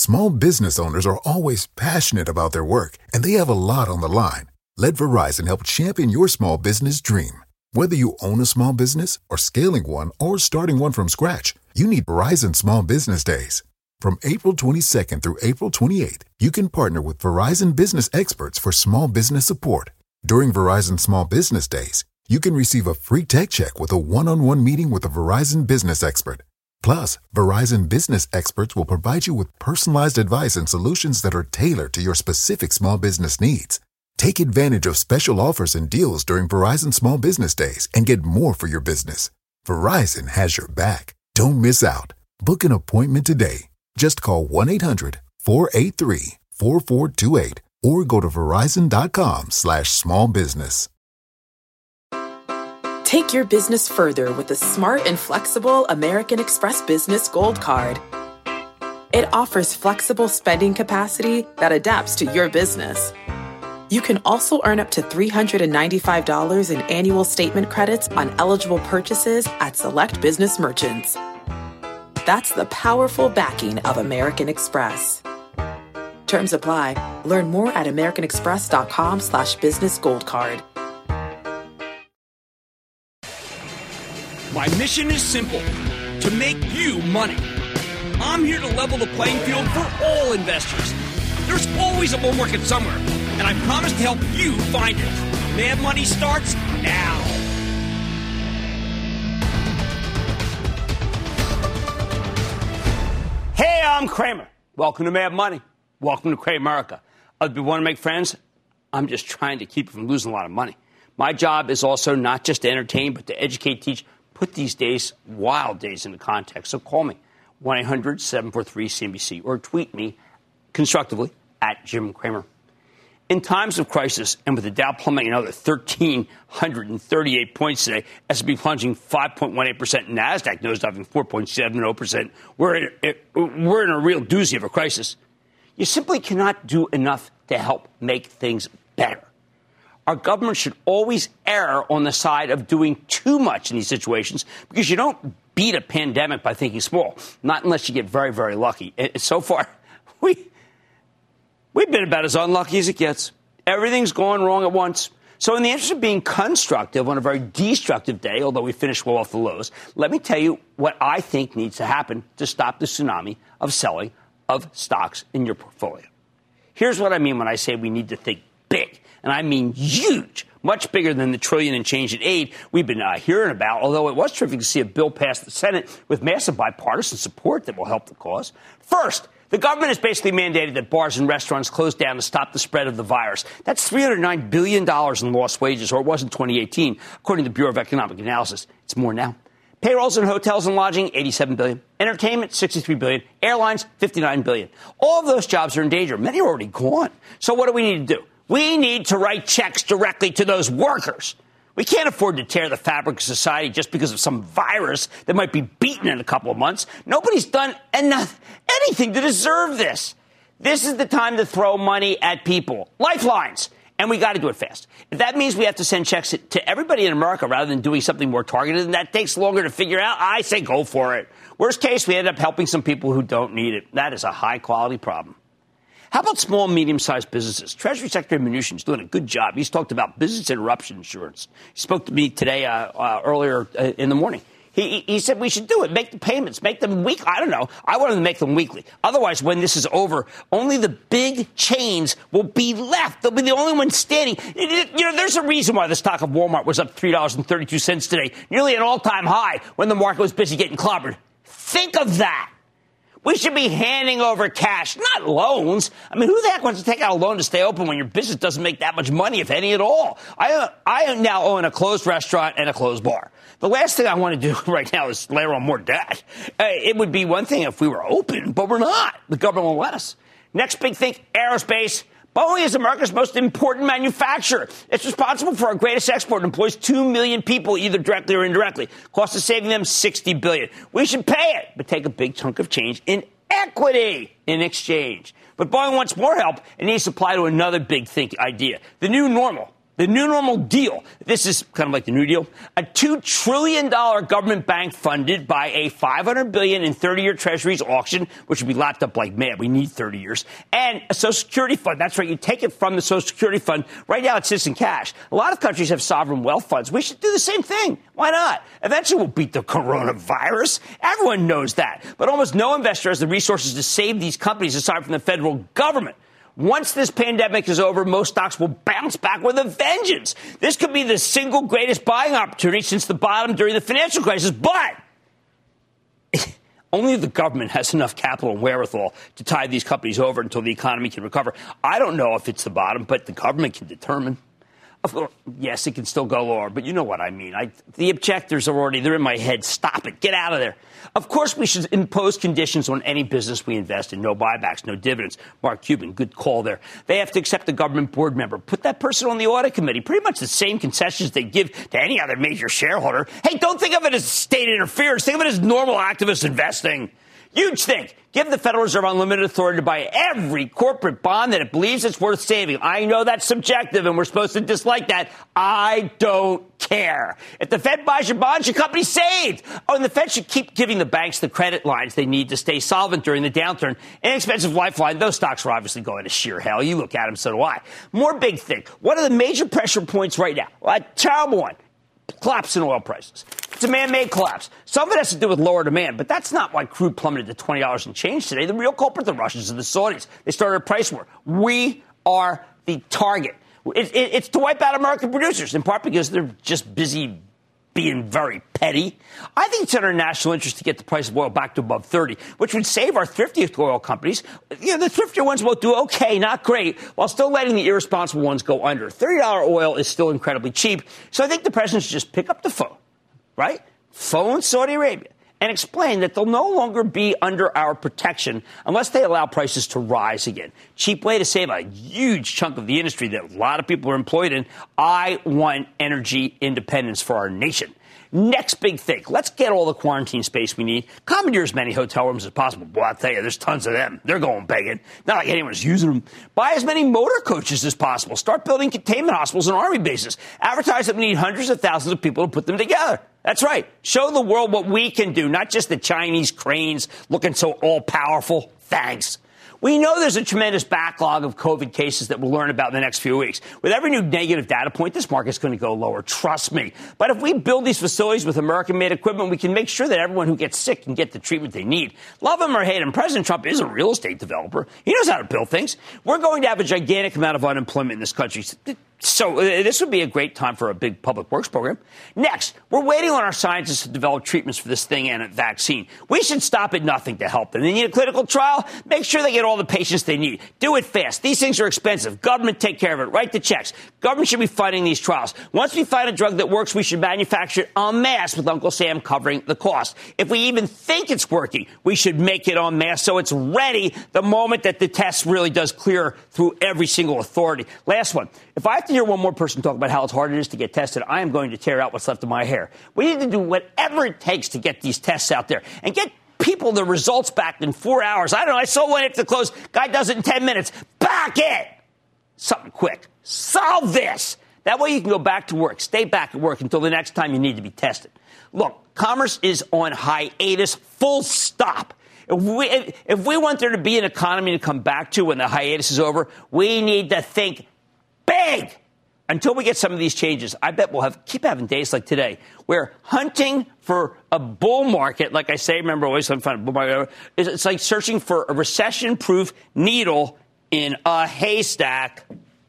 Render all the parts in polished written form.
Small business owners are always passionate about their work, and they have a lot on the line. Let Verizon help champion your small business dream. Whether you own a small business or scaling one or starting one from scratch, you need Verizon Small Business Days. From April 22nd through April 28th, you can partner with Verizon business experts for small business support. During Verizon Small Business Days, you can receive a free tech check with a one-on-one meeting with a Verizon business expert. Plus, Verizon business experts will provide you with personalized advice and solutions that are tailored to your specific small business needs. Take advantage of special offers and deals during Verizon Small Business Days and get more for your business. Verizon has your back. Don't miss out. Book an appointment today. Just call 1-800-483-4428 or go to verizon.com/smallbusiness. Take your business further with the smart and flexible American Express Business Gold Card. It offers flexible spending capacity that adapts to your business. You can also earn up to $395 in annual statement credits on eligible purchases at select business merchants. That's the powerful backing of American Express. Terms apply. Learn more at americanexpress.com/business gold card. My mission is simple, to make you money. I'm here to level the playing field for all investors. There's always a bull market somewhere, and I promise to help you find it. Mad Money starts now. Hey, I'm Cramer. Welcome to Mad Money. Welcome to Cramerica. If you want to make friends, I'm just trying to keep you from losing a lot of money. My job is also not just to entertain, but to educate, teach, put these days, wild days, into context. So call me, 1-800-743-CNBC, or tweet me constructively at Jim Cramer. In times of crisis, and with the Dow plummeting another 1,338 points today, S&P plunging 5.18%, NASDAQ nosediving 4.70%, we're in a real doozy of a crisis. You simply cannot do enough to help make things better. Our government should always err on the side of doing too much in these situations, because you don't beat a pandemic by thinking small, not unless you get very, very lucky. So far, we've been about as unlucky as it gets. Everything's gone wrong at once. So in the interest of being constructive on a very destructive day, although we finished well off the lows, let me tell you what I think needs to happen to stop the tsunami of selling of stocks in your portfolio. Here's what I mean when I say we need to think big. And I mean huge, much bigger than the trillion and change in aid we've been hearing about, although it was terrific to see a bill pass the Senate with massive bipartisan support that will help the cause. First, the government has basically mandated that bars and restaurants close down to stop the spread of the virus. That's $309 billion in lost wages, or it was in 2018, according to the Bureau of Economic Analysis. It's more now. Payrolls in hotels and lodging, $87 billion. Entertainment, $63 billion. Airlines, $59 billion. All of those jobs are in danger. Many are already gone. So what do we need to do? We need to write checks directly to those workers. We can't afford to tear the fabric of society just because of some virus that might be beaten in a couple of months. Nobody's done anything to deserve this. This is the time to throw money at people. Lifelines. And we got to do it fast. If that means we have to send checks to everybody in America rather than doing something more targeted and that takes longer to figure out, I say go for it. Worst case, we end up helping some people who don't need it. That is a high-quality problem. How about small and medium-sized businesses? Treasury Secretary Mnuchin is doing a good job. He's talked about business interruption insurance. He spoke to me today earlier in the morning. He said we should do it. Make the payments. Make them weekly. I don't know. I want them to make them weekly. Otherwise, when this is over, only the big chains will be left. They'll be the only ones standing. There's a reason why the stock of Walmart was up $3.32 today, nearly an all-time high when the market was busy getting clobbered. Think of that. We should be handing over cash, not loans. I mean, who the heck wants to take out a loan to stay open when your business doesn't make that much money, if any at all? I now own a closed restaurant and a closed bar. The last thing I want to do right now is layer on more debt. It would be one thing if we were open, but we're not. The government won't let us. Next big thing, aerospace. Boeing is America's most important manufacturer. It's responsible for our greatest export and employs 2 million people, either directly or indirectly. Cost of saving them $60 billion. We should pay it, but take a big chunk of change in equity in exchange. But Boeing wants more help and needs to apply to another big idea, the new normal. The new normal deal. This is kind of like the New Deal. A $2 trillion government bank funded by a $500 billion in 30-year treasuries auction, which would be lapped up like mad. We need 30 years. And a Social Security fund. That's right. You take it from the Social Security fund. Right now it sits in cash. A lot of countries have sovereign wealth funds. We should do the same thing. Why not? Eventually we'll beat the coronavirus. Everyone knows that. But almost no investor has the resources to save these companies aside from the federal government. Once this pandemic is over, most stocks will bounce back with a vengeance. This could be the single greatest buying opportunity since the bottom during the financial crisis, but only the government has enough capital and wherewithal to tide these companies over until the economy can recover. I don't know if it's the bottom, but the government can determine. Of course, yes, it can still go lower, but you know what I mean. The objectors are already, they're in my head. Stop it. Get out of there. Of course, we should impose conditions on any business we invest in. No buybacks, no dividends. Mark Cuban, good call there. They have to accept a government board member. Put that person on the audit committee. Pretty much the same concessions they give to any other major shareholder. Hey, don't think of it as state interference. Think of it as normal activist investing. Huge thing. Give the Federal Reserve unlimited authority to buy every corporate bond that it believes it's worth saving. I know that's subjective, and we're supposed to dislike that. I don't care. If the Fed buys your bonds, your company's saved. Oh, and the Fed should keep giving the banks the credit lines they need to stay solvent during the downturn. Inexpensive lifeline. Those stocks are obviously going to sheer hell. You look at them, so do I. More big thing. What are the major pressure points right now? Well, a terrible one. Collapse in oil prices. It's a man-made collapse. Some of it has to do with lower demand, but that's not why crude plummeted to $20 and change today. The real culprit, the Russians and the Saudis. They started a price war. We are the target. It's to wipe out American producers, in part because they're just busy being very petty. I think it's in our national interest to get the price of oil back to above 30, which would save our thriftiest oil companies. You know, the thriftier ones will do okay, not great, while still letting the irresponsible ones go under. $30 oil is still incredibly cheap, so I think the president should just pick up the phone, right? Phone Saudi Arabia and explain that they'll no longer be under our protection unless they allow prices to rise again. Cheap way to save a huge chunk of the industry that a lot of people are employed in. I want energy independence for our nation. Next big thing. Let's get all the quarantine space we need. Commandeer as many hotel rooms as possible. Boy, I'll tell you, there's tons of them. They're going begging. Not like anyone's using them. Buy as many motor coaches as possible. Start building containment hospitals and army bases. Advertise that we need hundreds of thousands of people to put them together. That's right. Show the world what we can do, not just the Chinese cranes looking so all-powerful. Thanks. We know there's a tremendous backlog of COVID cases that we'll learn about in the next few weeks. With every new negative data point, this market's going to go lower. Trust me. But if we build these facilities with American-made equipment, we can make sure that everyone who gets sick can get the treatment they need. Love him or hate him, President Trump is a real estate developer. He knows how to build things. We're going to have a gigantic amount of unemployment in this country. So this would be a great time for a big public works program. Next, we're waiting on our scientists to develop treatments for this thing and a vaccine. We should stop at nothing to help them. They need a clinical trial. Make sure they get all the patients they need. Do it fast. These things are expensive. Government take care of it. Write the checks. Government should be funding these trials. Once we find a drug that works, we should manufacture it en masse with Uncle Sam covering the cost. If we even think it's working, we should make it en masse so it's ready the moment that the test really does clear through every single authority. Last one. If I have to hear one more person talk about how hard it is to get tested, I am going to tear out what's left of my hair. We need to do whatever it takes to get these tests out there and get people the results back in 4 hours. I don't know. I saw one at the close. Guy does it in 10 minutes. Back it. Something quick. Solve this. That way you can go back to work. Stay back at work until the next time you need to be tested. Look, commerce is on hiatus. Full stop. If we want there to be an economy to come back to when the hiatus is over, we need to think big. Until we get some of these changes, I bet we'll keep having days like today where hunting for a bull market, like I say, remember always I'm fun, it's like searching for a recession-proof needle in a haystack.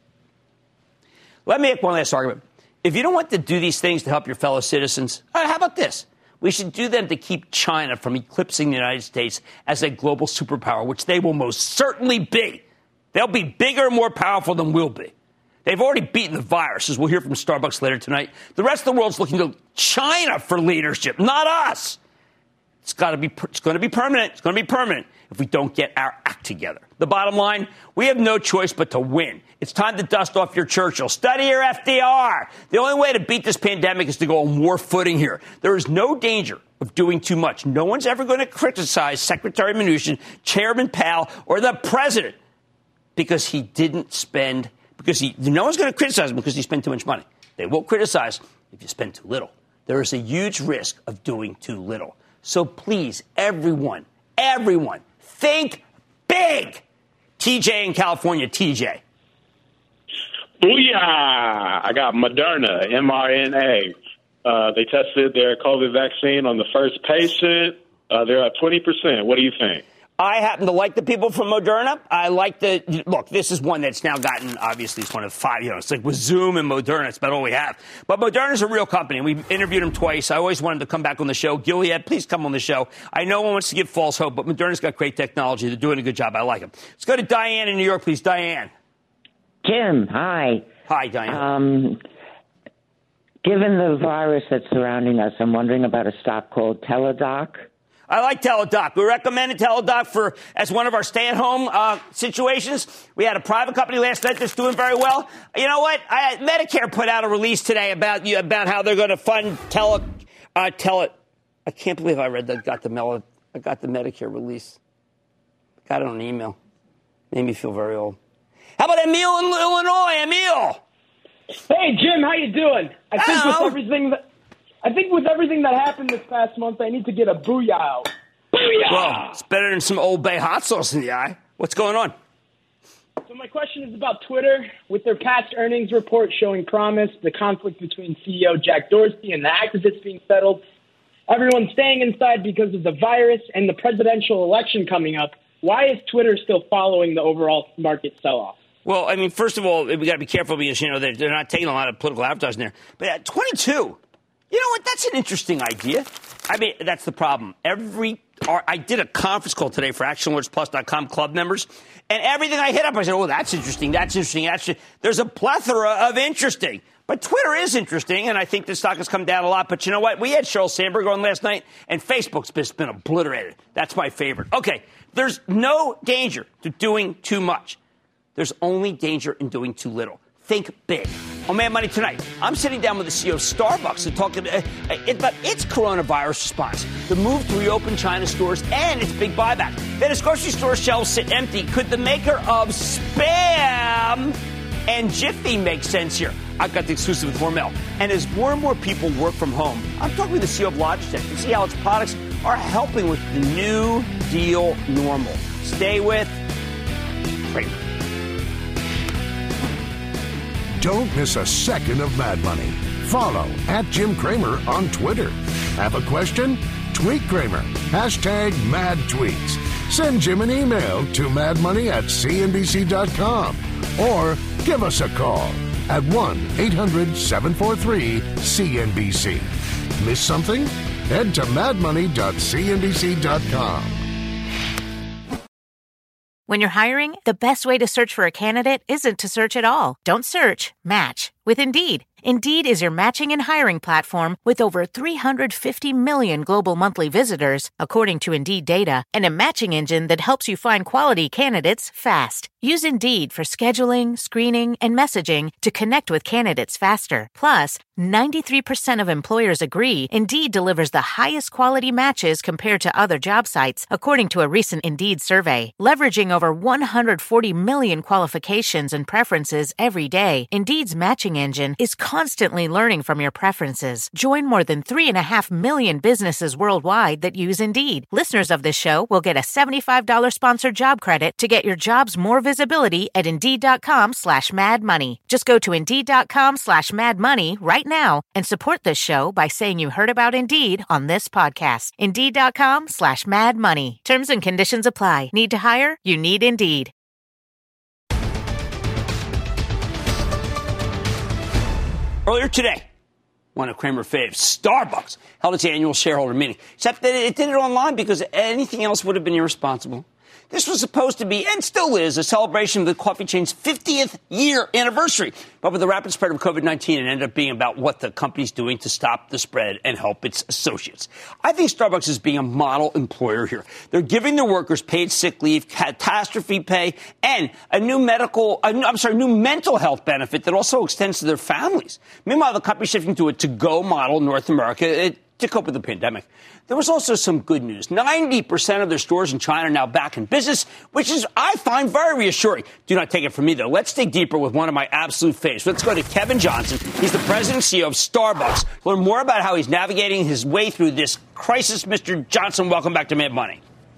Let me make one last argument. If you don't want to do these things to help your fellow citizens, how about this? We should do them to keep China from eclipsing the United States as a global superpower, which they will most certainly be. They'll be bigger and more powerful than we'll be. They've already beaten the virus, as we'll hear from Starbucks later tonight. The rest of the world's looking to China for leadership, not us. It's going to be permanent. It's going to be permanent if we don't get our act together. The bottom line, we have no choice but to win. It's time to dust off your Churchill. Study your FDR. The only way to beat this pandemic is to go on war footing here. There is no danger of doing too much. No one's ever going to criticize Secretary Mnuchin, Chairman Powell, or the president because because no one's going to criticize him because he spent too much money. They won't criticize if you spend too little. There is a huge risk of doing too little. So please, everyone, think big. TJ in California, TJ. Booyah! I got Moderna, mRNA. They tested their COVID vaccine on the first patient. They're at 20%. What do you think? I happen to like the people from Moderna. I like look, this is one that's now gotten, obviously, it's one of 5, it's like with Zoom and Moderna, it's about all we have. But Moderna's a real company. We interviewed him twice. I always wanted to come back on the show. Gilead, please come on the show. I know one wants to give false hope, but Moderna's got great technology. They're doing a good job. I like them. Let's go to Diane in New York, please. Diane. Jim, hi. Hi, Diane. Given the virus that's surrounding us, I'm wondering about a stock called Teladoc. I like Teladoc. We recommended Teladoc as one of our stay-at-home situations. We had a private company last night that's doing very well. You know what? Medicare put out a release today about how they're going to fund I can't believe I read that. I got the Medicare release. Got it on email. Made me feel very old. How about Emil in Illinois? Emil. Hey Jim, how you doing? I think with everything that happened this past month, I need to get a booyah out. Booyah! Well, it's better than some Old Bay hot sauce in the eye. What's going on? So my question is about Twitter. With their past earnings report showing promise, the conflict between CEO Jack Dorsey and the activists being settled, everyone's staying inside because of the virus and the presidential election coming up. Why is Twitter still following the overall market sell-off? Well, I mean, first of all, we got to be careful because, they're not taking a lot of political advertising there. But at 22, you know what? That's an interesting idea. I mean, that's the problem. I did a conference call today for ActionAlertsPlus.com club members, and everything I hit up, I said, oh, that's interesting. There's a plethora of interesting. But Twitter is interesting, and I think the stock has come down a lot. But you know what? We had Sheryl Sandberg on last night, and Facebook's been obliterated. That's my favorite. Okay, there's no danger to doing too much. There's only danger in doing too little. Think big. On Mad Money tonight, I'm sitting down with the CEO of Starbucks to talk about its coronavirus response, the move to reopen China stores, and its big buyback. Then as grocery store shelves sit empty, could the maker of Spam and Jiffy make sense here? I've got the exclusive with Hormel. And as more and more people work from home, I'm talking with the CEO of Logitech to see how its products are helping with the new deal normal. Stay with Cramer. Don't miss a second of Mad Money. Follow @Jim Cramer on Twitter. Have a question? Tweet Cramer. #MadTweets. Send Jim an email to madmoney@cnbc.com or give us a call at 1-800-743-CNBC. Miss something? Head to madmoney.cnbc.com. When you're hiring, the best way to search for a candidate isn't to search at all. Don't search, match with Indeed. Indeed is your matching and hiring platform with over 350 million global monthly visitors, according to Indeed data, and a matching engine that helps you find quality candidates fast. Use Indeed for scheduling, screening, and messaging to connect with candidates faster. Plus, 93% of employers agree Indeed delivers the highest quality matches compared to other job sites, according to a recent Indeed survey. Leveraging over 140 million qualifications and preferences every day, Indeed's matching engine is constantly learning from your preferences. Join more than 3.5 million businesses worldwide that use Indeed. Listeners of this show will get a $75 sponsored job credit to get your jobs more visibility at Indeed.com/madmoney. Just go to Indeed.com/madmoney right now and support this show by saying you heard about Indeed on this podcast. Indeed.com/madmoney. Terms and conditions apply. Need to hire? You need Indeed. Earlier today, one of Cramer faves, Starbucks, held its annual shareholder meeting, except that it did it online because anything else would have been irresponsible. This was supposed to be, and still is, a celebration of the coffee chain's 50th year anniversary. But with the rapid spread of COVID-19, it ended up being about what the company's doing to stop the spread and help its associates. I think Starbucks is being a model employer here. They're giving their workers paid sick leave, catastrophe pay, and a new mental health benefit that also extends to their families. Meanwhile, the company's shifting to a to-go model in North America. to cope with the pandemic. There was also some good news. 90% of their stores in China are now back in business, which is, I find, very reassuring. Do not take it from me, though. Let's dig deeper with one of my absolute faves. Let's go to Kevin Johnson. He's the president and CEO of Starbucks. Learn more about how he's navigating his way through this crisis. Mr. Johnson, welcome back to Mad Money.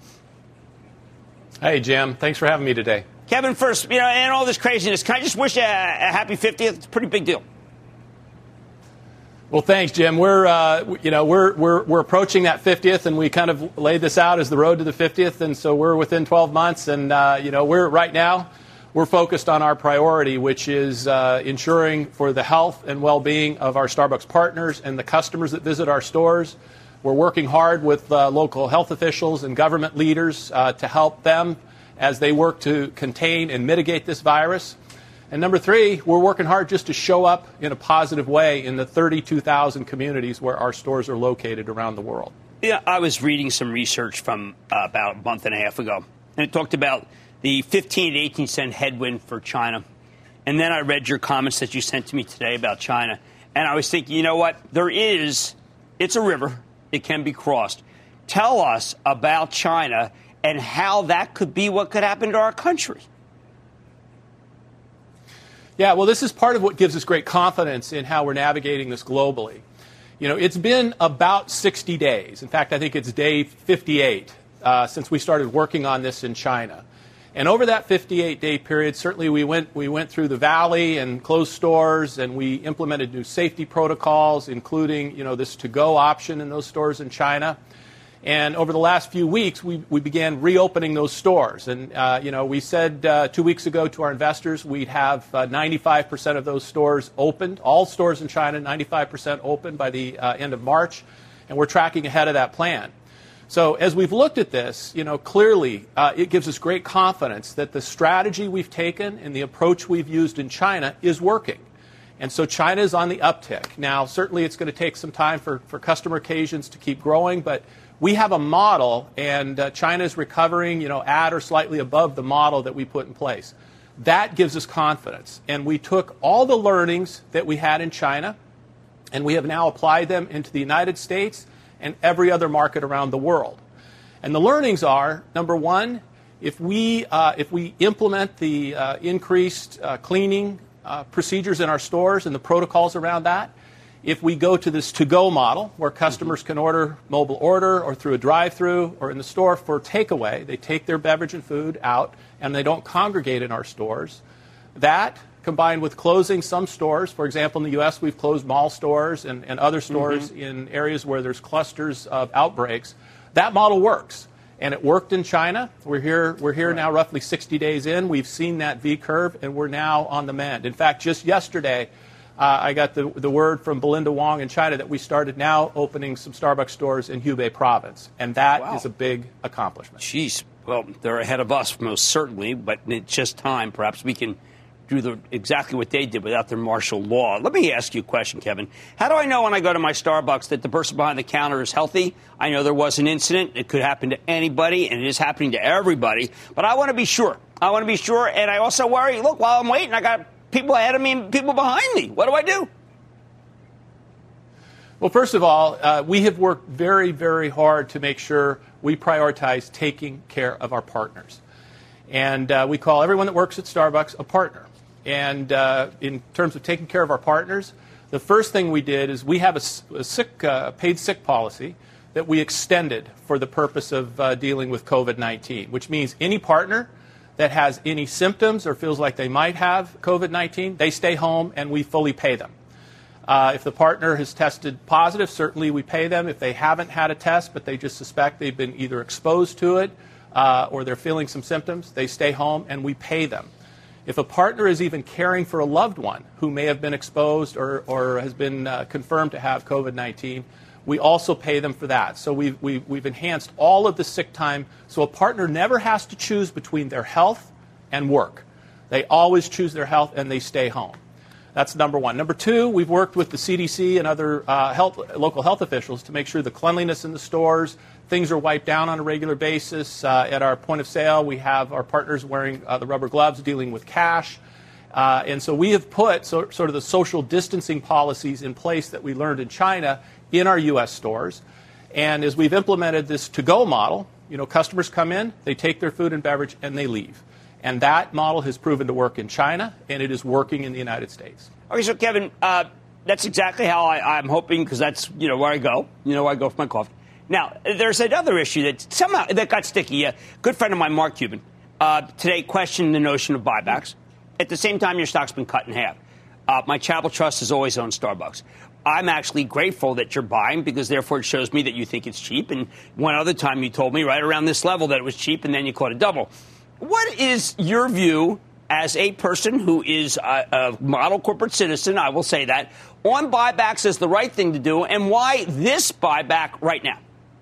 Hey, Jim. Thanks for having me today. Kevin, first, and all this craziness, can I just wish you a happy 50th? It's a pretty big deal. Well, thanks, Jim. We're approaching that 50th, and we kind of laid this out as the road to the 50th, and so we're within 12 months, and we're focused on our priority, which is ensuring for the health and well-being of our Starbucks partners and the customers that visit our stores. We're working hard with local health officials and government leaders to help them as they work to contain and mitigate this virus. And number three, we're working hard just to show up in a positive way in the 32,000 communities where our stores are located around the world. Yeah, I was reading some research from about a month and a half ago, and it talked about the 15 to 18 cent headwind for China. And then I read your comments that you sent to me today about China. And I was thinking, you know what? It's a river. It can be crossed. Tell us about China and how that could be what could happen to our country. Yeah, well, this is part of what gives us great confidence in how we're navigating this globally. It's been about 60 days. In fact, I think it's day 58 since we started working on this in China. And over that 58-day period, certainly we went through the valley and closed stores, and we implemented new safety protocols, including this to-go option in those stores in China. And over the last few weeks, we began reopening those stores. And, we said 2 weeks ago to our investors we'd have 95% of those stores opened, all stores in China, 95% open by the end of March. And we're tracking ahead of that plan. So as we've looked at this, clearly it gives us great confidence that the strategy we've taken and the approach we've used in China is working. And so China is on the uptick. Now, certainly it's going to take some time for customer occasions to keep growing, but we have a model, and China is recovering, at or slightly above the model that we put in place. That gives us confidence. And we took all the learnings that we had in China, and we have now applied them into the United States and every other market around the world. And the learnings are, number one, if we implement the increased cleaning procedures in our stores and the protocols around that, if we go to this to-go model where customers can order mobile order or through a drive-thru or in the store for takeaway, they take their beverage and food out and they don't congregate in our stores. That, combined with closing some stores, for example, in the U.S. we've closed mall stores and other stores in areas where there's clusters of outbreaks, that model works. And it worked in China. We're here now roughly 60 days in. We've seen that V curve, and we're now on the mend. In fact, just yesterday, I got the word from Belinda Wong in China that we started now opening some Starbucks stores in Hubei province. And that is a big accomplishment. Jeez. Well, they're ahead of us, most certainly, but it's just time. Perhaps we can do exactly what they did without their martial law. Let me ask you a question, Kevin. How do I know when I go to my Starbucks that the person behind the counter is healthy? I know there was an incident. It could happen to anybody, and it is happening to everybody. But I want to be sure. And I also worry, look, while I'm waiting, I got people ahead of me and people behind me. What do I do? Well, first of all, we have worked very, very hard to make sure we prioritize taking care of our partners. And we call everyone that works at Starbucks a partner. And in terms of taking care of our partners, the first thing we did is we have a paid sick policy that we extended for the purpose of dealing with COVID-19, which means any partner that has any symptoms or feels like they might have COVID-19, they stay home and we fully pay them. If the partner has tested positive, certainly we pay them. If they haven't had a test, but they just suspect they've been either exposed to it or they're feeling some symptoms, they stay home and we pay them. If a partner is even caring for a loved one who may have been exposed or has been confirmed to have COVID-19, we also pay them for that. So we've enhanced all of the sick time so a partner never has to choose between their health and work. They always choose their health and they stay home. That's number one. Number two, we've worked with the CDC and other local health officials to make sure the cleanliness in the stores, things are wiped down on a regular basis. At our point of sale, we have our partners wearing the rubber gloves dealing with cash. And so we have put sort of the social distancing policies in place that we learned in China in our U.S. stores. And as we've implemented this to-go model, customers come in, they take their food and beverage, and they leave. And that model has proven to work in China, and it is working in the United States. Okay, so Kevin, that's exactly how I'm hoping, because that's where I go. Where I go for my coffee. Now, there's another issue that got sticky. A good friend of mine, Mark Cuban, today questioned the notion of buybacks. At the same time, your stock's been cut in half. My Charitable Trust has always owned Starbucks. I'm actually grateful that you're buying, because therefore it shows me that you think it's cheap. And one other time you told me right around this level that it was cheap, and then you caught a double. What is your view as a person who is a model corporate citizen, I will say that, on buybacks as the right thing to do, and why this buyback right now?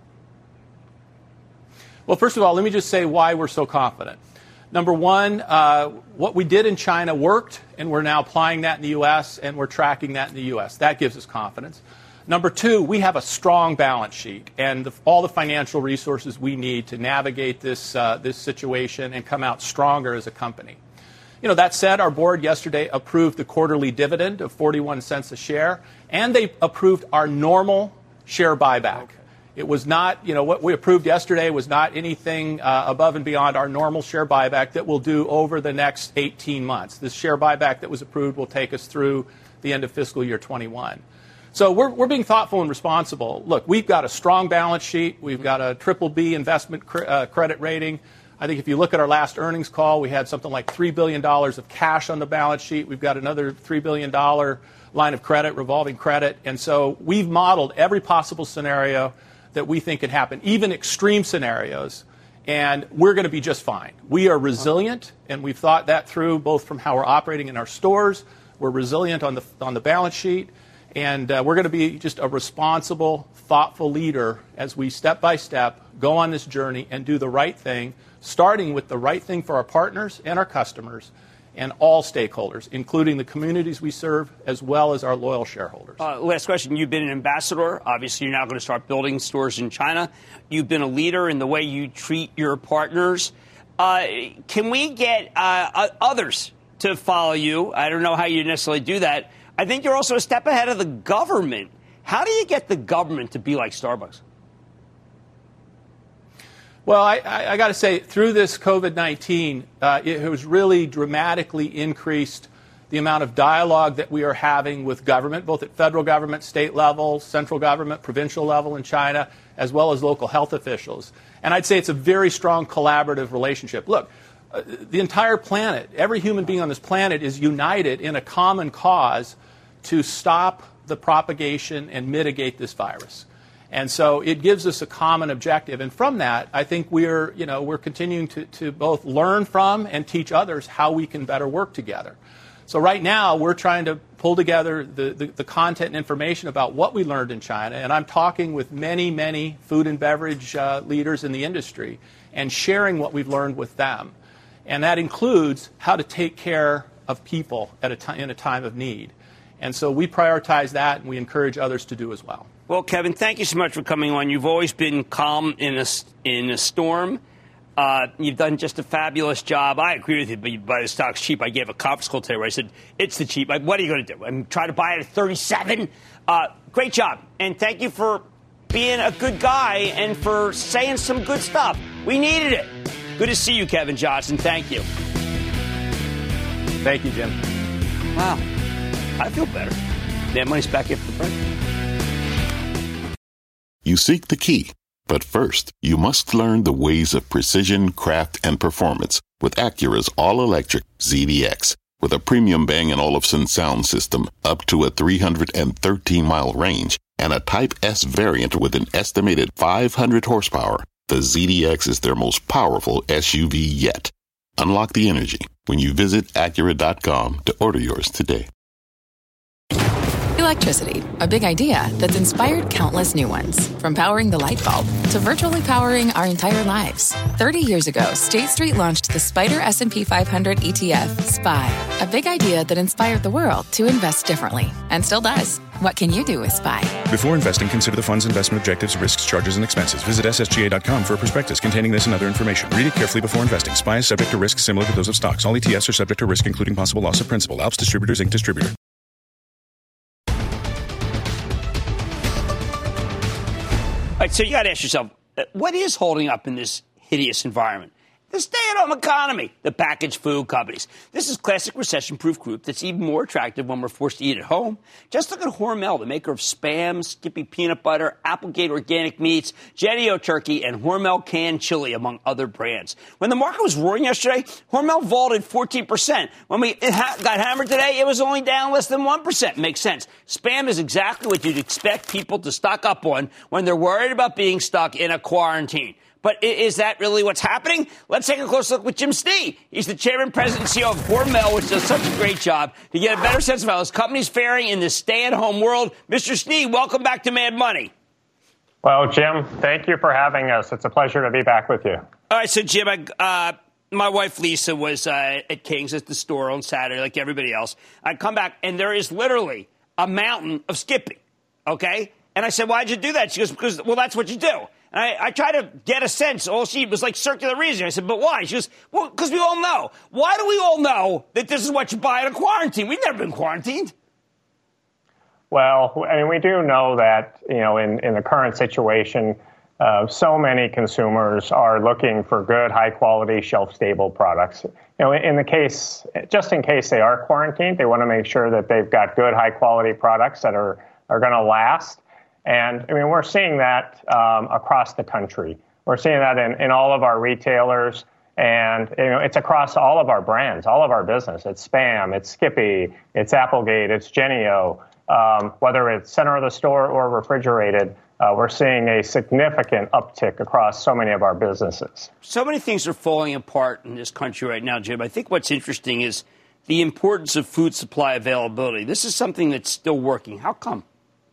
Well, first of all, let me just say why we're so confident. Number one, what we did in China worked, and we're now applying that in the U.S., and we're tracking that in the U.S. That gives us confidence. Number two, we have a strong balance sheet and all the financial resources we need to navigate this situation and come out stronger as a company. That said, our board yesterday approved the quarterly dividend of 41 cents a share, and they approved our normal share buyback. Okay. It was not, what we approved yesterday was not anything above and beyond our normal share buyback that we'll do over the next 18 months. This share buyback that was approved will take us through the end of fiscal year 21. So we're being thoughtful and responsible. Look, we've got a strong balance sheet. We've got a BBB investment credit rating. I think if you look at our last earnings call, we had something like $3 billion of cash on the balance sheet. We've got another $3 billion line of credit, revolving credit. And so we've modeled every possible scenario that we think could happen, even extreme scenarios, and we're going to be just fine. We are resilient, and we've thought that through both from how we're operating in our stores. We're resilient on the balance sheet, and we're going to be just a responsible, thoughtful leader as we step by step go on this journey and do the right thing, starting with the right thing for our partners and our customers and all stakeholders, including the communities we serve, as well as our loyal shareholders. Last question. You've been an ambassador. Obviously, you're now going to start building stores in China. You've been a leader in the way you treat your partners. Can we get others to follow you? I don't know how you necessarily do that. I think you're also a step ahead of the government. How do you get the government to be like Starbucks? Well, I got to say, through this COVID-19, it has really dramatically increased the amount of dialogue that we are having with government, both at federal government, state level, central government, provincial level in China, as well as local health officials. And I'd say it's a very strong collaborative relationship. Look, the entire planet, every human being on this planet is united in a common cause to stop the propagation and mitigate this virus. And so it gives us a common objective. And from that, I think we're continuing to both learn from and teach others how we can better work together. So right now, we're trying to pull together the content and information about what we learned in China. And I'm talking with many, many food and beverage leaders in the industry and sharing what we've learned with them. And that includes how to take care of people in a time of need. And so we prioritize that, and we encourage others to do as well. Well, Kevin, thank you so much for coming on. You've always been calm in a storm. You've done just a fabulous job. I agree with you, but the stock's cheap. I gave a conference call today where I said, it's the cheap. What are you going to do? I'm trying to buy it at 37. Great job. And thank you for being a good guy and for saying some good stuff. We needed it. Good to see you, Kevin Johnson. Thank you. Thank you, Jim. Wow. I feel better. That money's back after the break. You seek the key, but first, you must learn the ways of precision, craft, and performance with Acura's all-electric ZDX. With a premium Bang & Olufsen sound system up to a 313-mile range and a Type S variant with an estimated 500 horsepower, the ZDX is their most powerful SUV yet. Unlock the energy when you visit Acura.com to order yours today. Electricity, a big idea that's inspired countless new ones. From powering the light bulb to virtually powering our entire lives. 30 years ago, State Street launched the Spider S&P 500 ETF, SPY. A big idea that inspired the world to invest differently. And still does. What can you do with SPY? Before investing, consider the fund's investment objectives, risks, charges, and expenses. Visit ssga.com for a prospectus containing this and other information. Read it carefully before investing. SPY is subject to risks similar to those of stocks. All ETFs are subject to risk, including possible loss of principal. Alps Distributors, Inc. Distributor. right, so you got to ask yourself, what is holding up in this hideous environment? The stay-at-home economy, the packaged food companies. This is classic recession-proof group that's even more attractive when we're forced to eat at home. Just look at Hormel, the maker of Spam, Skippy Peanut Butter, Applegate Organic Meats, Jennie-O Turkey, and Hormel Canned Chili, among other brands. When the market was roaring yesterday, Hormel vaulted 14%. When we got hammered today, it was only down less than 1%. Makes sense. Spam is exactly what you'd expect people to stock up on when they're worried about being stuck in a quarantine. But is that really what's happening? Let's take a close look with Jim Snee. He's the chairman, president, and CEO of Hormel, which does such a great job to get a better sense of how his company's faring in this stay-at-home world. Mr. Snee, welcome back to Mad Money. Well, Jim, thank you for having us. It's a pleasure to be back with you. All right, so Jim, my wife Lisa was at King's at the store on Saturday, like everybody else. I come back, and there is literally a mountain of Skippy, okay? And I said, why'd you do that? She goes, because, well, that's what you do. And I tried to get a sense. All she was like circular reasoning. I said, but why? She goes, well, because we all know. Why do we all know that this is what you buy in a quarantine? We've never been quarantined. Well, I mean, we do know that, you know, in the current situation, so many consumers are looking for good, high-quality, shelf-stable products. You know, in the case, just in case they are quarantined, they want to make sure that they've got good, high-quality products that are going to last. And, I mean, we're seeing that across the country. We're seeing that in all of our retailers, and, you know, it's across all of our brands, all of our business. It's Spam, it's Skippy, it's Applegate, it's Jennie-O. Whether it's center of the store or refrigerated, we're seeing a significant uptick across so many of our businesses. So many things are falling apart in this country right now, Jim. I think what's interesting is the importance of food supply availability. This is something that's still working. How come?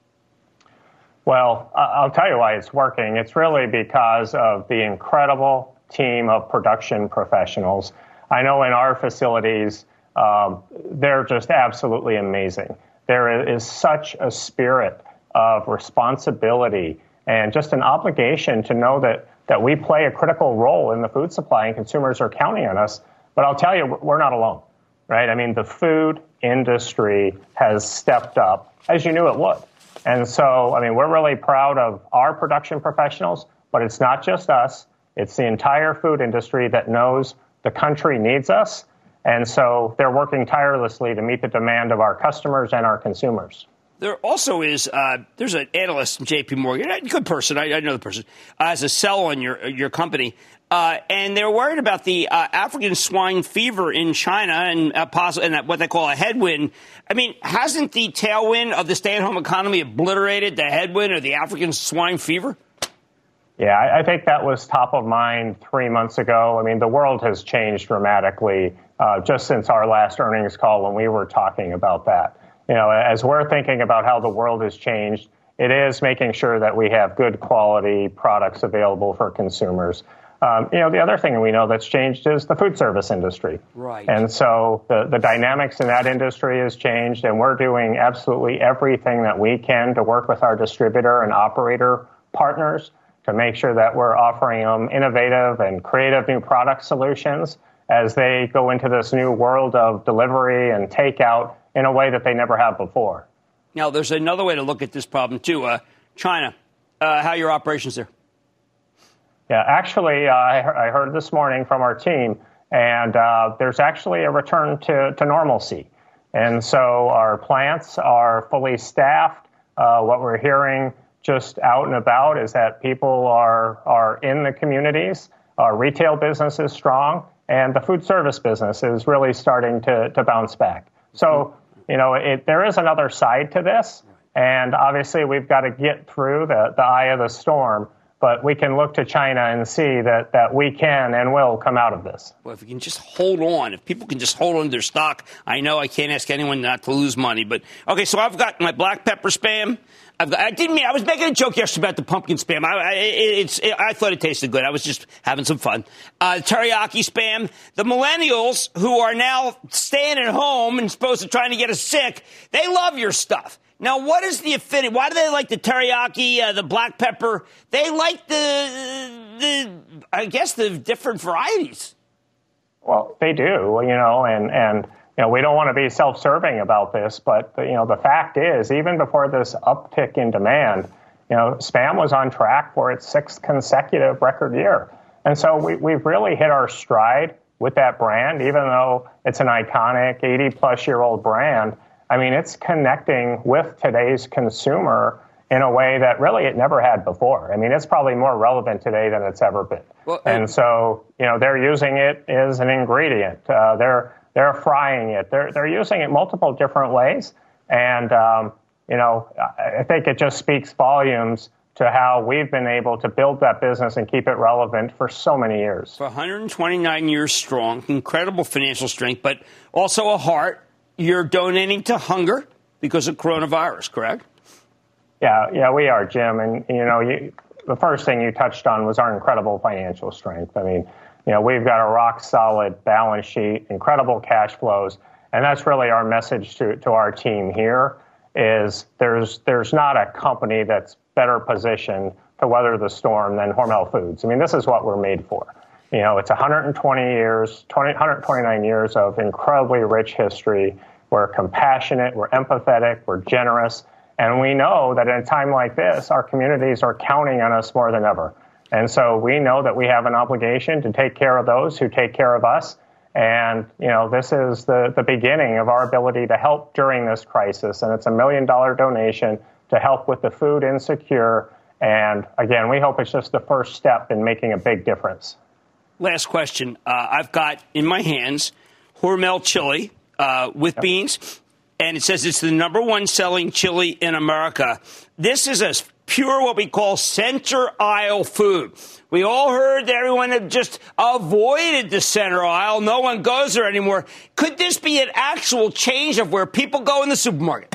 Well, I'll tell you why it's working. It's really because of the incredible team of production professionals. I know in our facilities, they're just absolutely amazing. There is such a spirit of responsibility and just an obligation to know that we play a critical role in the food supply and consumers are counting on us. But I'll tell you, we're not alone, right? I mean, the food industry has stepped up, as you knew it would. And so, I mean, we're really proud of our production professionals, but it's not just us. It's the entire food industry that knows the country needs us. And so they're working tirelessly to meet the demand of our customers and our consumers. There also is, there's an analyst from J.P. Morgan, a good person, I know the person, as a sell on your company. And they're worried about the African swine fever in China and what they call a headwind. I mean, hasn't the tailwind of the stay-at-home economy obliterated the headwind of the African swine fever? Yeah, I think that was top of mind 3 months ago. I mean, the world has changed dramatically just since our last earnings call when we were talking about that. You know, as we're thinking about how the world has changed, it is making sure that we have good quality products available for consumers. You know, the other thing we know that's changed is the food service industry. Right. And so the dynamics in that industry has changed, and we're doing absolutely everything that we can to work with our distributor and operator partners to make sure that we're offering them innovative and creative new product solutions as they go into this new world of delivery and takeout in a way that they never have before. Now, there's another way to look at this problem, too. China, how are your operations there? Yeah, actually, I heard this morning from our team, and there's actually a return to normalcy. And so our plants are fully staffed. What we're hearing just out and about is that people are in the communities. Our retail business is strong, and the food service business is really starting to bounce back. So, you know, there is another side to this, and obviously we've got to get through the eye of the storm. But we can look to China and see that we can and will come out of this. Well, if we can just hold on, if people can just hold on to their stock, I know I can't ask anyone not to lose money. But, okay, so I've got my black pepper Spam. I was making a joke yesterday about the pumpkin Spam. I thought it tasted good. I was just having some fun. Teriyaki Spam. The millennials who are now staying at home and supposed to trying to get us sick, they love your stuff. Now, what is the affinity? Why do they like the teriyaki, the black pepper? They like I guess the different varieties. Well, they do, you know, and you know, we don't want to be self-serving about this, but you know, the fact is, even before this uptick in demand, Spam was on track for its 6th consecutive record year. And so we've really hit our stride with that brand, even though it's an iconic 80-plus-year-old brand. I mean, it's connecting with today's consumer in a way that really it never had before. I mean, it's probably more relevant today than it's ever been. Well, and so, they're using it as an ingredient. They're frying it. They're using it multiple different ways. And, I think it just speaks volumes to how we've been able to build that business and keep it relevant for so many years. For 129 years strong, incredible financial strength, but also a heart. You're donating to hunger because of coronavirus, correct? Yeah, we are, Jim. And, the first thing you touched on was our incredible financial strength. I mean, we've got a rock-solid balance sheet, incredible cash flows, and that's really our message to our team here is there's not a company that's better positioned to weather the storm than Hormel Foods. I mean, this is what we're made for. It's 129 years of incredibly rich history. We're compassionate, we're empathetic, we're generous, and we know that in a time like this, our communities are counting on us more than ever. And so we know that we have an obligation to take care of those who take care of us. And, this is the beginning of our ability to help during this crisis. And it's $1 million donation to help with the food insecure. And again, we hope it's just the first step in making a big difference. Last question. I've got in my hands Hormel chili with beans, and it says it's the #1 selling chili in America. This is a pure what we call center aisle food. We all heard that everyone had just avoided the center aisle. No one goes there anymore. Could this be an actual change of where people go in the supermarket?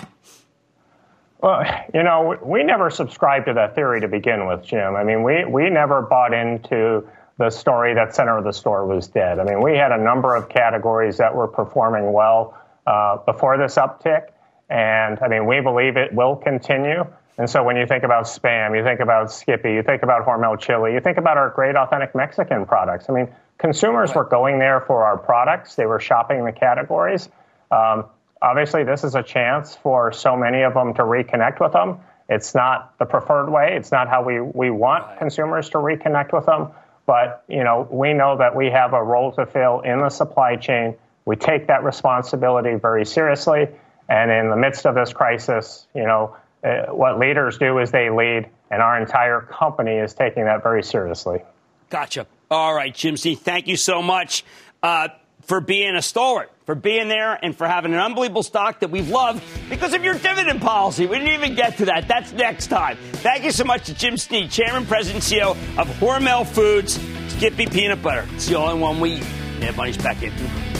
Well, we never subscribed to that theory to begin with, Jim. I mean, we never bought into the story that center of the store was dead. I mean, we had a number of categories that were performing well before this uptick. And, I mean, we believe it will continue. And so when you think about Spam, you think about Skippy, you think about Hormel chili, you think about our great authentic Mexican products. I mean, consumers were going there for our products. They were shopping the categories. Obviously, this is a chance for so many of them to reconnect with them. It's not the preferred way. It's not how we want consumers to reconnect with them. But, we know that we have a role to fill in the supply chain. We take that responsibility very seriously. And in the midst of this crisis, what leaders do is they lead, and our entire company is taking that very seriously. Gotcha. All right, Jim C., thank you so much for being a stalwart, for being there, and for having an unbelievable stock that we've loved because of your dividend policy. We didn't even get to that. That's next time. Thank you so much to Jim Snee, Chairman, President, CEO of Hormel Foods, Skippy Peanut Butter. It's the only one we eat. Mad Money's back in.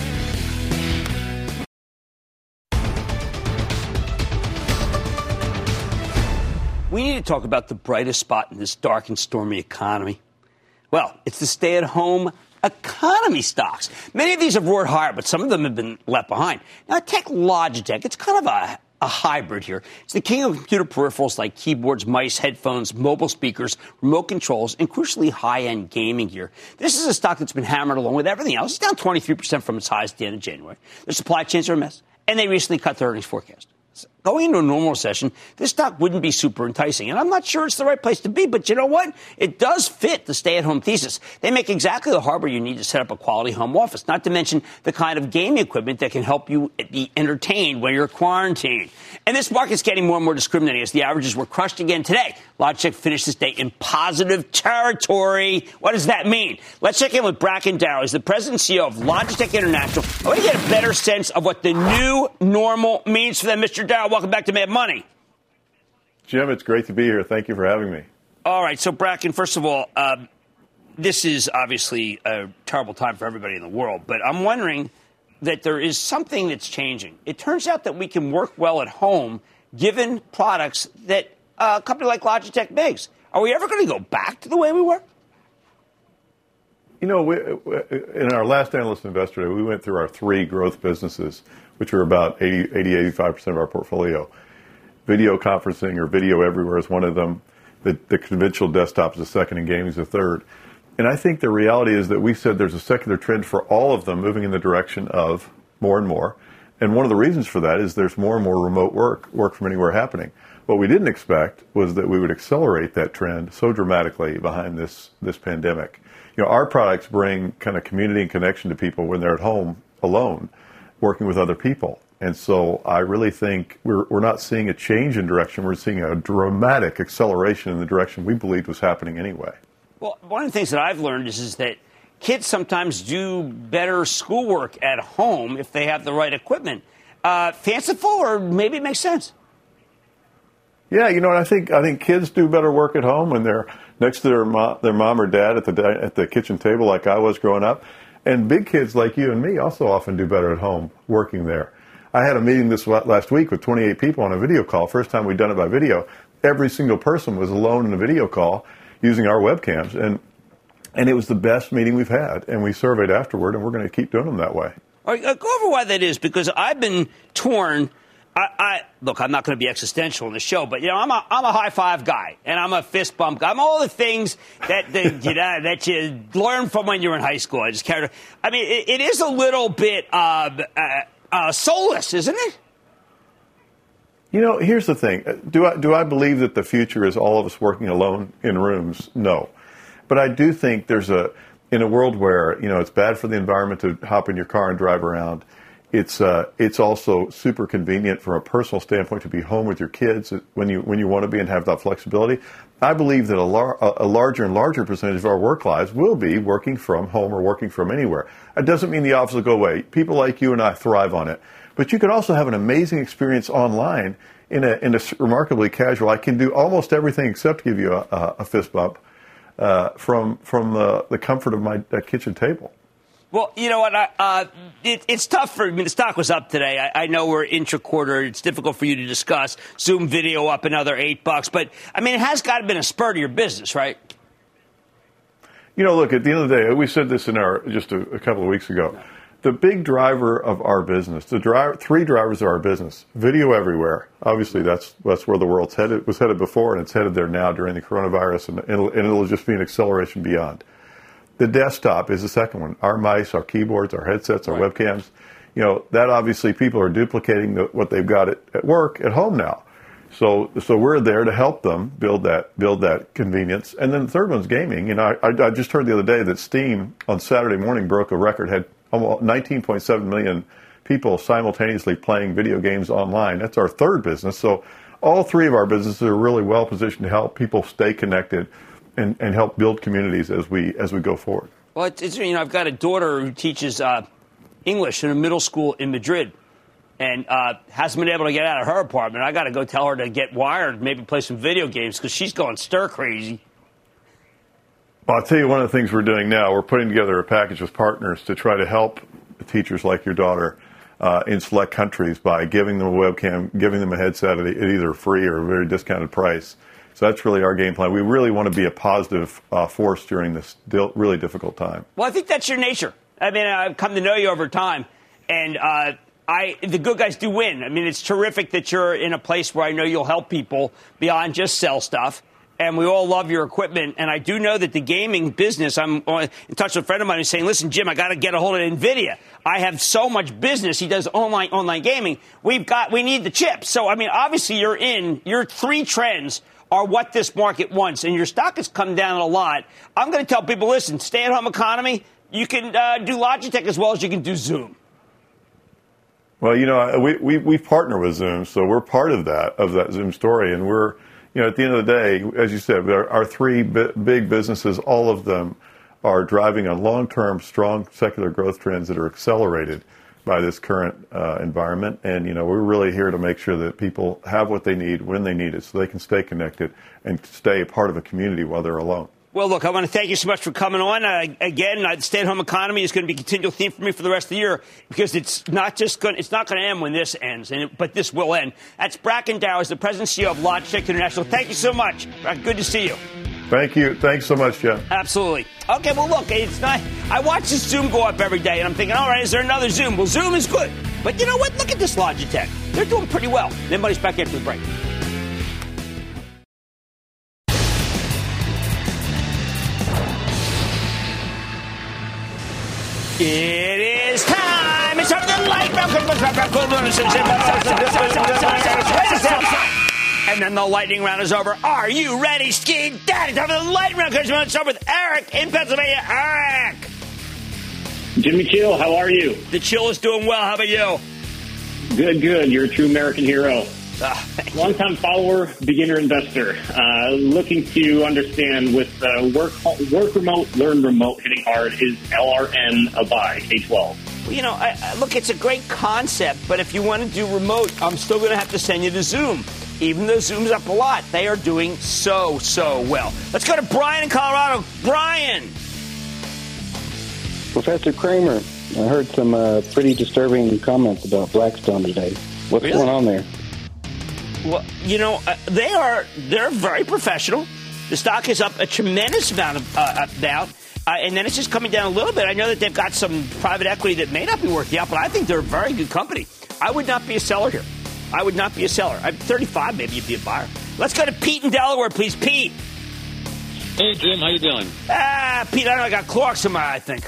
We need to talk about the brightest spot in this dark and stormy economy. Well, it's the stay-at-home economy stocks. Many of these have roared higher, but some of them have been left behind. Now, take Logitech. It's kind of a hybrid here. It's the king of computer peripherals like keyboards, mice, headphones, mobile speakers, remote controls, and crucially high-end gaming gear. This is a stock that's been hammered along with everything else. It's down 23% from its highs at the end of January. Their supply chains are a mess, and they recently cut their earnings forecast. Going into a normal recession, this stock wouldn't be super enticing. And I'm not sure it's the right place to be, but you know what? It does fit the stay-at-home thesis. They make exactly the hardware you need to set up a quality home office, not to mention the kind of gaming equipment that can help you be entertained when you're quarantined. And this market's getting more and more discriminating as the averages were crushed again today. Logitech finished this day in positive territory. What does that mean? Let's check in with Bracken Darrell. He's the president and CEO of Logitech International. I want to get a better sense of what the new normal means for them. Mr. Darrell, welcome back to Mad Money. Jim, it's great to be here. Thank you for having me. All right. So, Bracken, first of all, this is obviously a terrible time for everybody in the world, but I'm wondering that there is something that's changing. It turns out that we can work well at home given products that a company like Logitech makes. Are we ever going to go back to the way we were? In our last Analyst Investor Day, we went through our three growth businesses, which are about 85% of our portfolio. Video conferencing or video everywhere is one of them. The conventional desktop is the second and gaming is the third. And I think the reality is that we said there's a secular trend for all of them moving in the direction of more and more. And one of the reasons for that is there's more and more remote work from anywhere happening. What we didn't expect was that we would accelerate that trend so dramatically behind this pandemic. Our products bring kind of community and connection to people when they're at home alone, working with other people. And so I really think we're not seeing a change in direction. We're seeing a dramatic acceleration in the direction we believed was happening anyway. Well, one of the things that I've learned is that kids sometimes do better schoolwork at home if they have the right equipment. Fanciful, or maybe it makes sense? Yeah, I think kids do better work at home when they're next to their mom or dad at the kitchen table, like I was growing up. And big kids like you and me also often do better at home working there. I had a meeting this last week with 28 people on a video call. First time we'd done it by video. Every single person was alone in a video call using our webcams, and it was the best meeting we've had. And we surveyed afterward, and we're going to keep doing them that way. All right, go over why that is, because I've been torn. Look, I'm not going to be existential in the show, but I'm a high five guy, and I'm a fist bump guy. I'm all the things that that you learn from when you're in high school. I just carried. I mean, it is a little bit soulless, isn't it? Here's the thing. Do I believe that the future is all of us working alone in rooms? No, but I do think in a world where it's bad for the environment to hop in your car and drive around. It's also super convenient from a personal standpoint to be home with your kids when you want to be and have that flexibility. I believe that a larger and larger percentage of our work lives will be working from home or working from anywhere. It doesn't mean the office will go away. People like you and I thrive on it. But you can also have an amazing experience online in a remarkably casual. I can do almost everything except give you a fist bump from the comfort of my kitchen table. Well, you know what? It's tough the stock was up today. I know we're intra-quarter. It's difficult for you to discuss. Zoom video up another $8. But, I mean, it has got to have been a spur to your business, right? Look, at the end of the day, we said this just a couple of weeks ago. The big driver of our business, three drivers of our business, video everywhere. Obviously, that's where the world's headed. Was headed before, and it's headed there now during the coronavirus, and it'll just be an acceleration beyond. The desktop is the second one. Our mice, our keyboards, our headsets, our webcams. That obviously people are duplicating what they've got at work at home now. So we're there to help them build that convenience. And then the third one's gaming. I just heard the other day that Steam on Saturday morning broke a record, had almost 19.7 million people simultaneously playing video games online. That's our third business. So all three of our businesses are really well positioned to help people stay connected and help build communities as we go forward. Well, I've got a daughter who teaches English in a middle school in Madrid, and hasn't been able to get out of her apartment. I got to go tell her to get wired, maybe play some video games, because she's going stir crazy. Well, I'll tell you one of the things we're doing now. We're putting together a package with partners to try to help teachers like your daughter in select countries by giving them a webcam, giving them a headset at either free or a very discounted price. So that's really our game plan. We really want to be a positive force during this really difficult time. Well, I think that's your nature. I mean, I've come to know you over time, and the good guys do win. I mean, it's terrific that you're in a place where I know you'll help people beyond just sell stuff. And we all love your equipment. And I do know that the gaming business, I'm in touch with a friend of mine who's saying, listen, Jim, I got to get a hold of NVIDIA. I have so much business. He does online gaming. We need the chips. So, I mean, obviously your three trends are what this market wants. And your stock has come down a lot. I'm going to tell people, listen, stay-at-home economy, you can do Logitech as well as you can do Zoom. Well, we partner with Zoom, so we're part of that Zoom story. And we're, at the end of the day, as you said, our three big businesses, all of them are driving on long-term, strong secular growth trends that are accelerated by this current environment. And, we're really here to make sure that people have what they need when they need it so they can stay connected and stay a part of a community while they're alone. Well, look, I want to thank you so much for coming on. Again, the stay-at-home economy is going to be a continual theme for me for the rest of the year because it's not going to end when this ends, but this will end. That's Bracken Darrell, the president and CEO of Logitech International. Thank you so much. Good to see you. Thank you. Thanks so much, Jeff. Absolutely. Okay, well, look, it's not. I watch this Zoom go up every day, and I'm thinking, all right, is there another Zoom? Well, Zoom is good. But you know what? Look at this Logitech. They're doing pretty well. Then money's back after the break. It is time. It's time for the light round. And then the lightning round is over. Are you ready, Ski Daddy? Time for the lightning round. Because we're start with Eric in Pennsylvania. Eric. Jimmy Chill, how are you? The Chill is doing well. How about you? Good. You're a true American hero. Long-time follower, beginner investor. Looking to understand with work remote, learn remote hitting hard, is LRN a buy, K12? Well, look, it's a great concept, but if you want to do remote, I'm still going to have to send you to Zoom. Even though Zoom's up a lot, they are doing so well. Let's go to Brian in Colorado. Brian! Professor Cramer, I heard some pretty disturbing comments about Blackstone today. What's going on there? Well, they're very professional. The stock is up a tremendous amount now, and then it's just coming down a little bit. I know that they've got some private equity that may not be working out, but I think they're a very good company. I would not be a seller here. I would not be a seller. I'm 35, maybe you'd be a buyer. Let's go to Pete in Delaware, please. Pete. Hey, Jim, how you doing? Pete, I got Clorox in my eye, I think.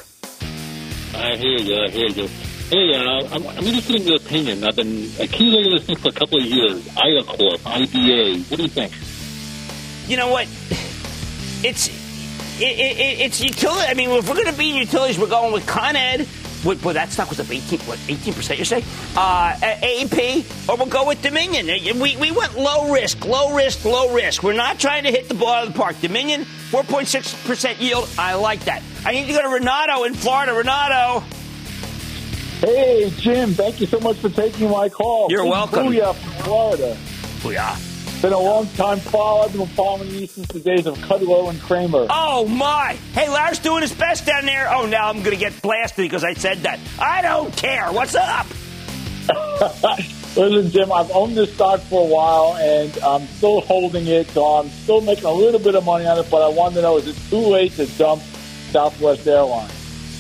I hear you. Hey, I'm interested in your opinion. I've been accumulating this thing for a couple of years. IDACORP, IDA. What do you think? You know what? It's utility. I mean, if we're going to be in utilities, we're going with Con Ed. Well, that stock was up 18%, you say? AEP, or we'll go with Dominion. We went low risk. We're not trying to hit the ball out of the park. Dominion, 4.6% yield. I like that. I need to go to Renato in Florida. Renato. Hey, Jim, thank you so much for taking my call. You're welcome. Booyah from Florida. Booyah. Been a long time follow. I've been following you since the days of Kudlow and Kramer. Oh, my. Hey, Larry's doing his best down there. Oh, now I'm going to get blasted because I said that. I don't care. What's up? Listen, Jim, I've owned this stock for a while, and I'm still holding it, so I'm still making a little bit of money on it, but I wanted to know, is it too late to dump Southwest Airlines?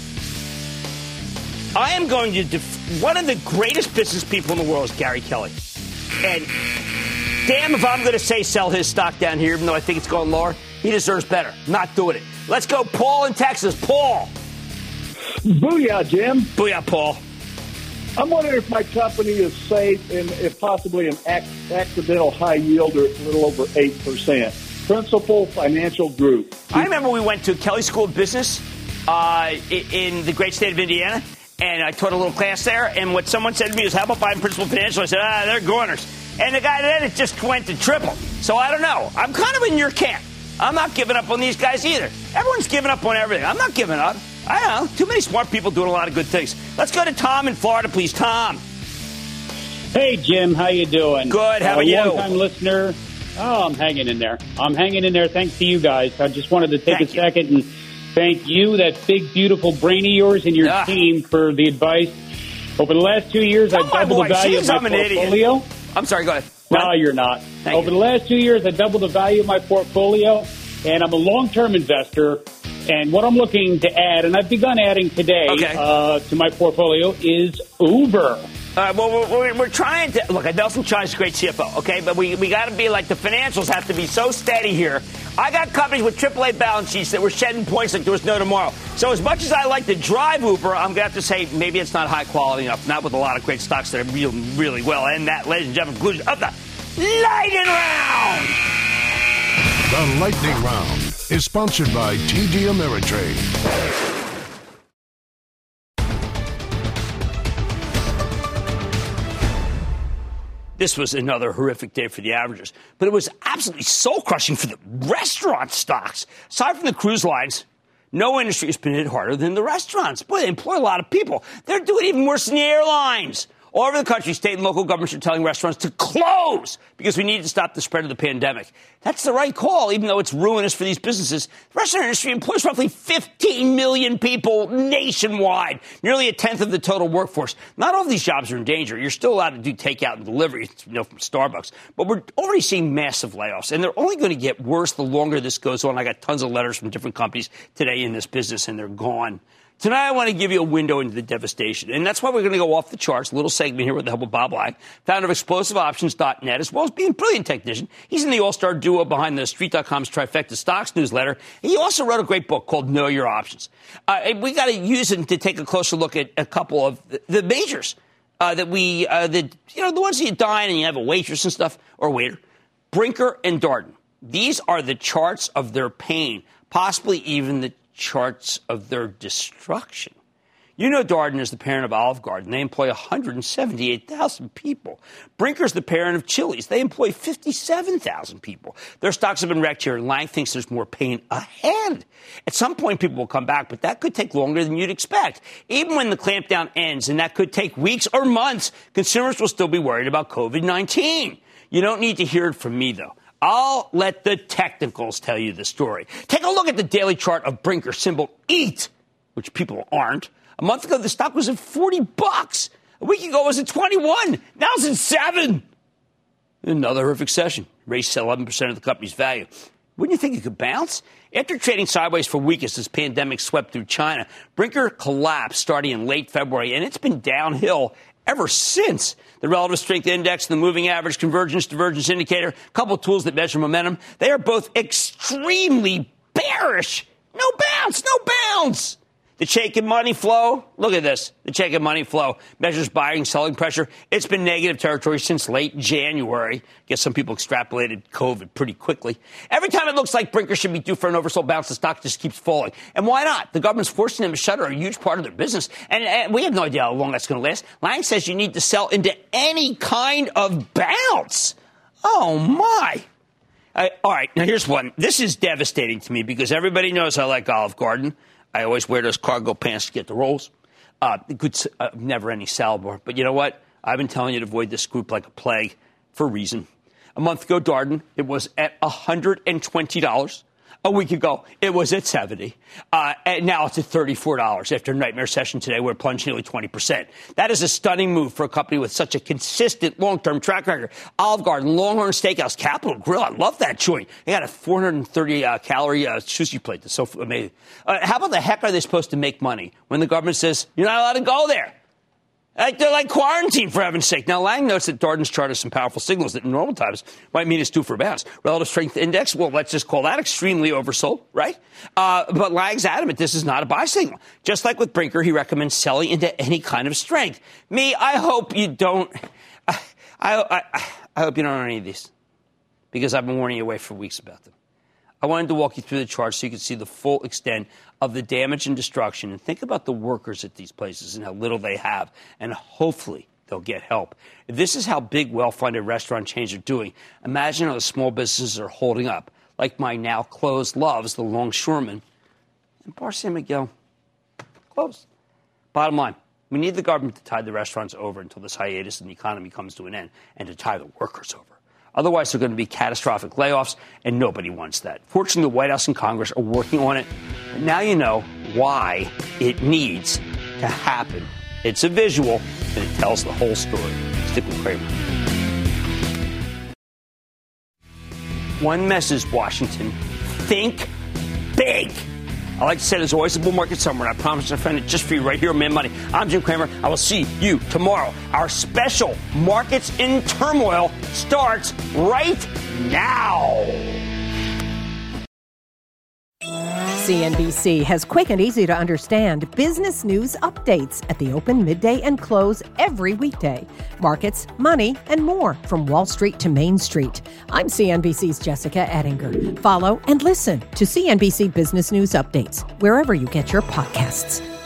I am going to one of the greatest business people in the world is Gary Kelly. And damn if I'm going to say sell his stock down here, even though I think it's going lower. He deserves better. Not doing it. Let's go, Paul in Texas. Paul. Booyah, Jim. Booyah, Paul. I'm wondering if my company is safe and if possibly an accidental high yield or a little over 8%. Principal Financial Group. I remember we went to Kelly School of Business in the great state of Indiana. And I taught a little class there, and what someone said to me was, how about buying Principal Financial? I said, they're corners. And the guy then, it just went to triple. So I don't know. I'm kind of in your camp. I'm not giving up on these guys either. Everyone's giving up on everything. I'm not giving up. I don't know. Too many smart people doing a lot of good things. Let's go to Tom in Florida, please. Tom. Hey, Jim. How you doing? Good. How are you? Long-time listener. Oh, I'm hanging in there. Thanks to you guys. I just wanted to take a second and thank you, that big, beautiful brain of yours, and your team for the advice. Over the last 2 years, I doubled the value of my portfolio. I'm sorry, go ahead. No, you're not. Over the last 2 years, I doubled the value of my portfolio, and I'm a long-term investor. And what I'm looking to add, and I've begun adding today to my portfolio, is Uber. Well, we're trying to look. Nelson Chai's a great CFO, okay, but we got to be like the financials have to be so steady here. I got companies with AAA balance sheets that were shedding points like there was no tomorrow. So as much as I like to drive Uber, I'm going to have to say maybe it's not high quality enough. Not with a lot of great stocks that are doing really well. And that, ladies and gentlemen, conclusion of the Lightning Round. The Lightning Round is sponsored by TD Ameritrade. This was another horrific day for the averages, but it was absolutely soul-crushing for the restaurant stocks. Aside from the cruise lines, no industry has been hit harder than the restaurants. Boy, they employ a lot of people. They're doing even worse than the airlines. All over the country, state and local governments are telling restaurants to close because we need to stop the spread of the pandemic. That's the right call, even though it's ruinous for these businesses. The restaurant industry employs roughly 15 million people nationwide, nearly a tenth of the total workforce. Not all of these jobs are in danger. You're still allowed to do takeout and delivery, from Starbucks. But we're already seeing massive layoffs, and they're only going to get worse the longer this goes on. I got tons of letters from different companies today in this business, and they're gone. Tonight, I want to give you a window into the devastation, and that's why we're going to go off the charts. A little segment here with the help of Bob Lang, founder of ExplosiveOptions.net, as well as being a brilliant technician. He's in the all-star duo behind the Street.com's Trifecta Stocks newsletter. He also wrote a great book called Know Your Options. We got to use it to take a closer look at a couple of the majors the ones that you dine and you have a waitress and stuff, or a waiter. Brinker and Darden. These are the charts of their pain, possibly even the charts of their destruction. You know Darden is the parent of Olive Garden. They employ 178,000 people. Brinker's the parent of Chili's. They employ 57,000 people. Their stocks have been wrecked here, and Lang thinks there's more pain ahead. At some point, people will come back, but that could take longer than you'd expect. Even when the clampdown ends, and that could take weeks or months, consumers will still be worried about COVID-19. You don't need to hear it from me, though. I'll let the technicals tell you the story. Take a look at the daily chart of Brinker, symbol EAT, which people aren't. A month ago, the stock was at $40. A week ago, it was at 21. Now it's at 7. Another horrific session. Raised 11% of the company's value. Wouldn't you think it could bounce? After trading sideways for weeks as this pandemic swept through China, Brinker collapsed starting in late February, and it's been downhill ever since. The relative strength index and the moving average convergence divergence indicator, a couple of tools that measure momentum, they are both extremely bearish. No bounce, no bounce. The Chaikin money flow, look at this. The Chaikin money flow measures buying, selling pressure. It's been negative territory since late January. Guess some people extrapolated COVID pretty quickly. Every time it looks like Brinker should be due for an oversold bounce, the stock just keeps falling. And why not? The government's forcing them to shutter a huge part of their business. And we have no idea how long that's going to last. Lang says you need to sell into any kind of bounce. Oh, my. All right, now here's one. This is devastating to me because everybody knows I like Olive Garden. I always wear those cargo pants to get the rolls. Never any salad bar. But you know what? I've been telling you to avoid this group like a plague for a reason. A month ago, Darden, it was at $120. A week ago, it was at $70. And now it's at $34. After a nightmare session today, we're plunged nearly 20%. That is a stunning move for a company with such a consistent long-term track record. Olive Garden, Longhorn Steakhouse, Capitol Grill. I love that joint. They got a 430-calorie sushi plate. That's so amazing. How about the heck are they supposed to make money when the government says you're not allowed to go there? They're like quarantine, for heaven's sake. Now, Lang notes that Darden's chart has some powerful signals that in normal times might mean it's due for a bounce. Relative strength index, well, let's just call that extremely oversold, right? But Lang's adamant this is not a buy signal. Just like with Brinker, he recommends selling into any kind of strength. Me, I hope you don't. I hope you don't own any of these because I've been warning you away for weeks about them. I wanted to walk you through the chart so you could see the full extent of the damage and destruction and think about the workers at these places and how little they have, and hopefully they'll get help. If this is how big, well-funded restaurant chains are doing, imagine how the small businesses are holding up, like my now closed Loves, the Longshoreman, and Bar San Miguel. Closed. Bottom line, we need the government to tide the restaurants over until this hiatus in the economy comes to an end and to tie the workers over. Otherwise, there are going to be catastrophic layoffs, and nobody wants that. Fortunately, the White House and Congress are working on it. And now you know why it needs to happen. It's a visual, and it tells the whole story. Stick with Cramer. One message, Washington. Think big. I like to say there's always a bull market somewhere, and I promise to find it just for you right here on Mad Money. I'm Jim Cramer. I will see you tomorrow. Our special Markets in Turmoil starts right now. CNBC has quick and easy to understand business news updates at the open, midday, and close every weekday. Markets, money, and more from Wall Street to Main Street. I'm CNBC's Jessica Ettinger. Follow and listen to CNBC Business News Updates wherever you get your podcasts.